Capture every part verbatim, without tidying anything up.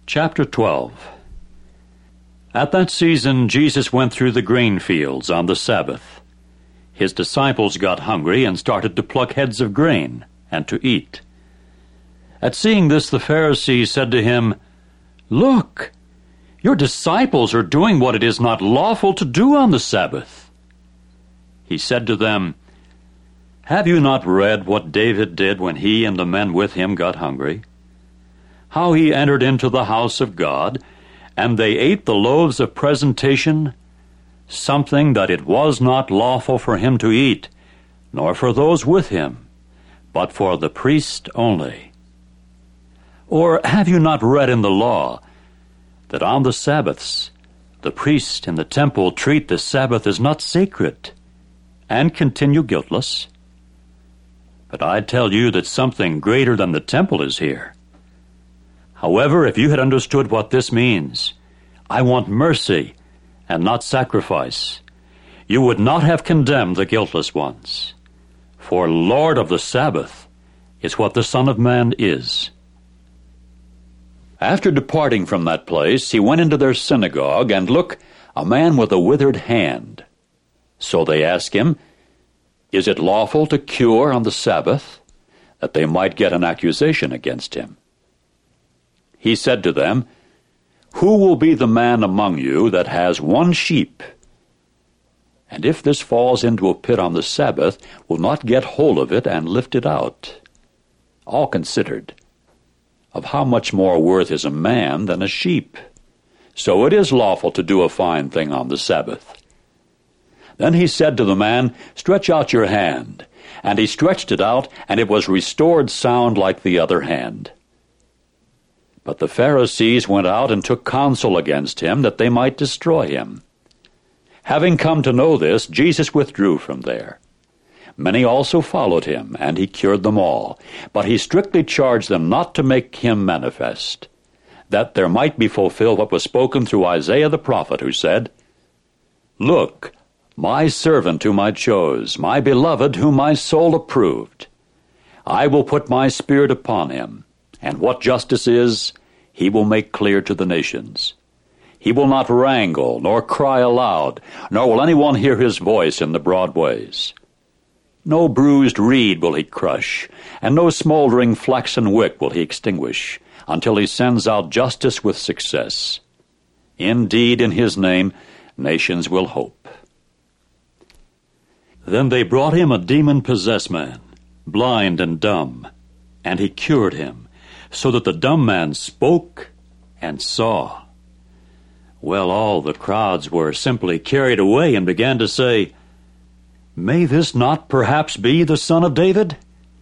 Chapter twelve. At that season Jesus went through the grain fields on the Sabbath. His disciples got hungry and started to pluck heads of grain and to eat. At seeing this, the Pharisees said to him, "Look, your disciples are doing what it is not lawful to do on the Sabbath." He said to them, "Have you not read what David did when he and the men with him got hungry? How he entered into the house of God, and they ate the loaves of presentation, something that it was not lawful for him to eat, nor for those with him, but for the priest only. Or have you not read in the law that on the Sabbaths the priest in the temple treat the Sabbath as not sacred, and continue guiltless? But I tell you that something greater than the temple is here. However, if you had understood what this means, 'I want mercy and not sacrifice,' you would not have condemned the guiltless ones. For Lord of the Sabbath is what the Son of Man is." After departing from that place, he went into their synagogue, and look, a man with a withered hand. So they asked him, "Is it lawful to cure on the Sabbath?" that they might get an accusation against him. He said to them, "Who will be the man among you that has one sheep? And if this falls into a pit on the Sabbath, will not get hold of it and lift it out? All considered, of how much more worth is a man than a sheep? So it is lawful to do a fine thing on the Sabbath." Then he said to the man, "Stretch out your hand." And he stretched it out, and it was restored sound like the other hand. But the Pharisees went out and took counsel against him, that they might destroy him. Having come to know this, Jesus withdrew from there. Many also followed him, and he cured them all. But he strictly charged them not to make him manifest, that there might be fulfilled what was spoken through Isaiah the prophet, who said, "Look, my servant whom I chose, my beloved whom my soul approved. I will put my spirit upon him, and what justice is, he will make clear to the nations. He will not wrangle, nor cry aloud, nor will anyone hear his voice in the broad ways. No bruised reed will he crush, and no smoldering flaxen wick will he extinguish, until he sends out justice with success. Indeed, in his name, nations will hope." Then they brought him a demon-possessed man, blind and dumb, and he cured him, so that the dumb man spoke and saw. Well, all the crowds were simply carried away and began to say, "May this not perhaps be the Son of David?"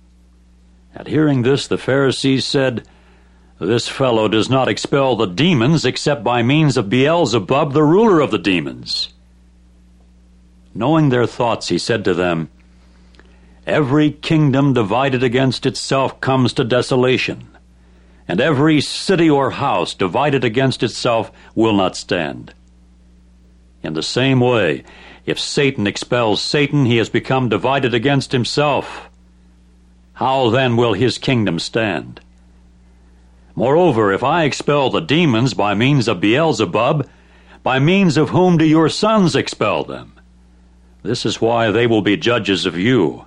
At hearing this, the Pharisees said, "This fellow does not expel the demons except by means of Beelzebub, the ruler of the demons." Knowing their thoughts, he said to them, "Every kingdom divided against itself comes to desolation, and every city or house divided against itself will not stand. In the same way, if Satan expels Satan, he has become divided against himself. How then will his kingdom stand? Moreover, if I expel the demons by means of Beelzebub, by means of whom do your sons expel them? This is why they will be judges of you.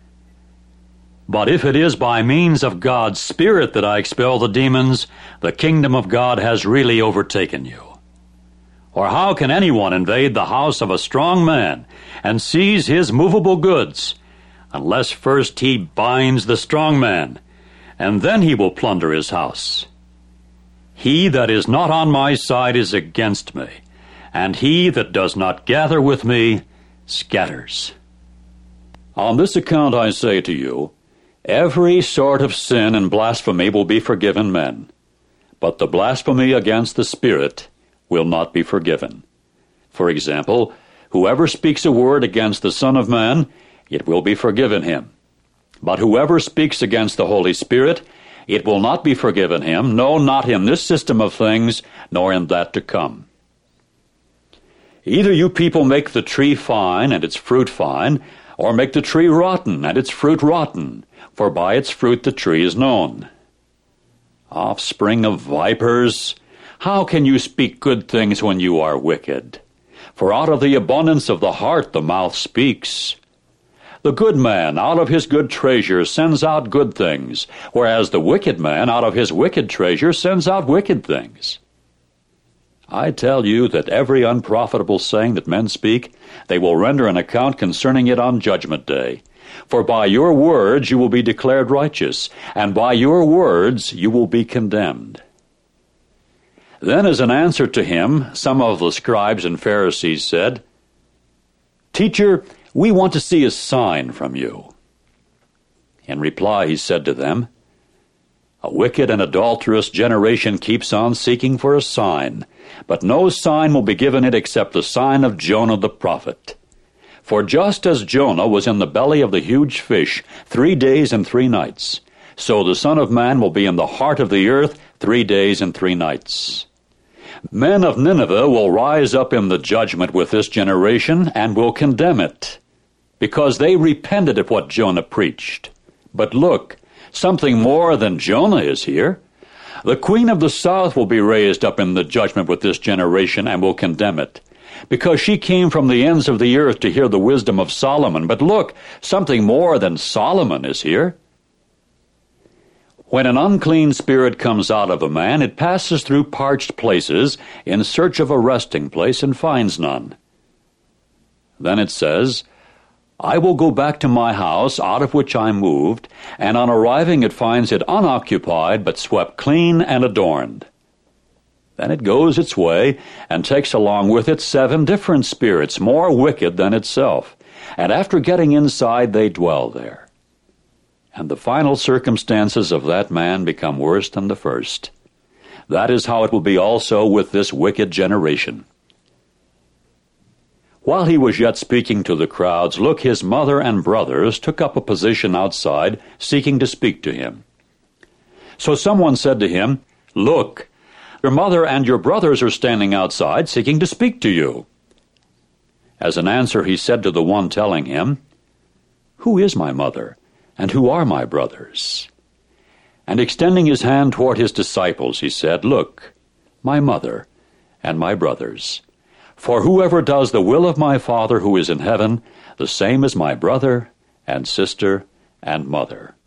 But if it is by means of God's Spirit that I expel the demons, the kingdom of God has really overtaken you. Or how can anyone invade the house of a strong man and seize his movable goods, unless first he binds the strong man, and then he will plunder his house? He that is not on my side is against me, and he that does not gather with me scatters. On this account I say to you, every sort of sin and blasphemy will be forgiven men, but the blasphemy against the Spirit will not be forgiven. For example, whoever speaks a word against the Son of Man, it will be forgiven him. But whoever speaks against the Holy Spirit, it will not be forgiven him, no, not in this system of things, nor in that to come. Either you people make the tree fine and its fruit fine, or make the tree rotten and its fruit rotten, for by its fruit the tree is known. Offspring of vipers, How can you speak good things when you are wicked? For out of the abundance of the heart the mouth speaks. The good man out of his good treasure sends out good things, whereas the wicked man out of his wicked treasure sends out wicked things. I tell you that every unprofitable saying that men speak, they will render an account concerning it on Judgment Day. For by your words you will be declared righteous, and by your words you will be condemned. Then as an answer to him, some of the scribes and Pharisees said, Teacher, we want to see a sign from you. In reply he said to them, A wicked and adulterous generation keeps on seeking for a sign, but no sign will be given it except the sign of Jonah the prophet. For just as Jonah was in the belly of the huge fish three days and three nights, so the Son of Man will be in the heart of the earth three days and three nights. Men of Nineveh will rise up in the judgment with this generation and will condemn it, because they repented of what Jonah preached. But look, something more than Jonah is here. The queen of the south will be raised up in the judgment with this generation and will condemn it, because she came from the ends of the earth to hear the wisdom of Solomon. But look, something more than Solomon is here. When an unclean spirit comes out of a man, it passes through parched places in search of a resting place and finds none. Then it says, I will go back to my house out of which I moved, and on arriving it finds it unoccupied, but swept clean and adorned. Then it goes its way, and takes along with it seven different spirits, more wicked than itself, and after getting inside they dwell there. And the final circumstances of that man become worse than the first. That is how it will be also with this wicked generation. While he was yet speaking to the crowds, look, his mother and brothers took up a position outside, seeking to speak to him. So someone said to him, Look, your mother and your brothers are standing outside, seeking to speak to you. As an answer he said to the one telling him, Who is my mother, and who are my brothers? And extending his hand toward his disciples, he said, Look, my mother and my brothers. For whoever does the will of my Father who is in heaven, the same is my brother and sister and mother.